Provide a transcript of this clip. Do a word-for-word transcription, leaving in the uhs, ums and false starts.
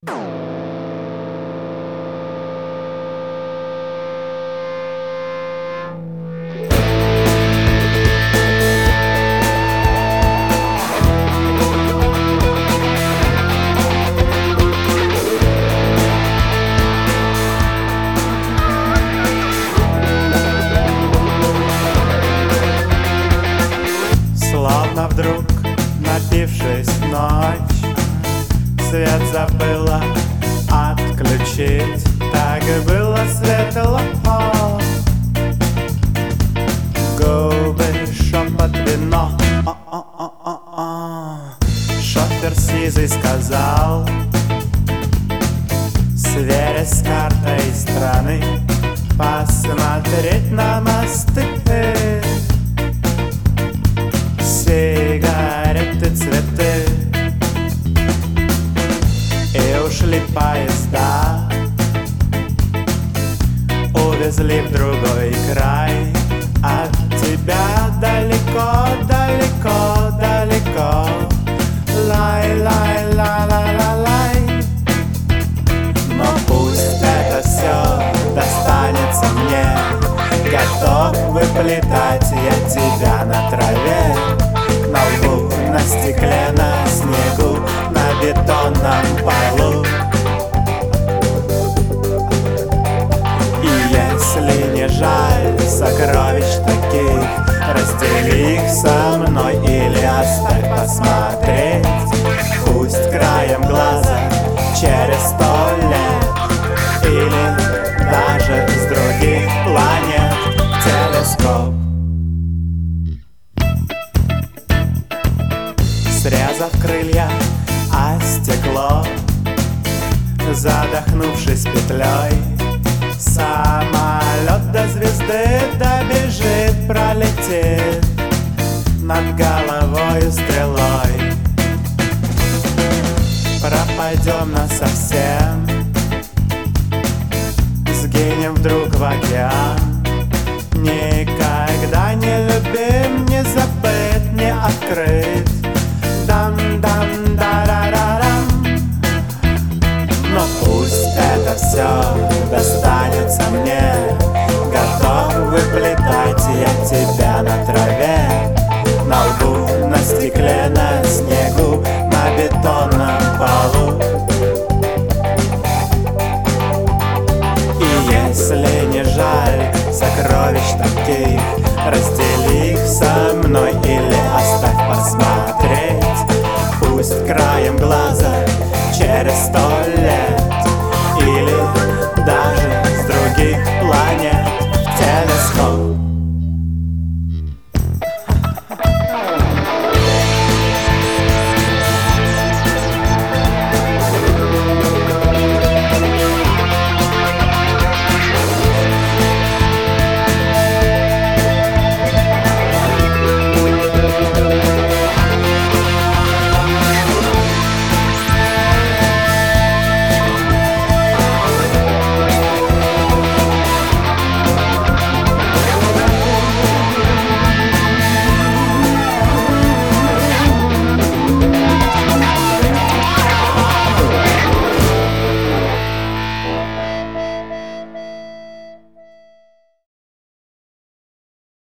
Словно вдруг, напившись ночь, свет забыла отключить. Так было светло, губы, шепот, вино. О-о-о-о-о. Шофер сизый сказал, сверясь с картой страны, посмотреть на мосты, сигареты, цветы. И ушли поезда, увезли в другой край. От тебя далеко, далеко, далеко. Лай, лай, ла, ла, ла, лай. Но пусть это все достанется мне. Готов выплетать я тебя на траве, на лбу, на стекле, на снегу, на бетонном полу. И если не жаль сокровищ таких, раздели их со мной или оставь посмотреть. Пусть краем глаза через сто лет или даже с других планет телескоп. Срезав крылья о стекло, задохнувшись петлей, самолет до звезды добежит, пролетит над головою стрелой. Пропадем насовсем, сгинем вдруг в океан. Никогда не любим, не забыть, не открыть. Дам-дам-да-ра-ра-рам. Но пусть это все достанется мне. Готов выплетать я тебя на траве, на лбу, на стекле, на снегу, на бетонном полу. И если не жаль сокровищ таких, раздели их со мной или оставь посмотреть. Пусть краем глаза через сто лет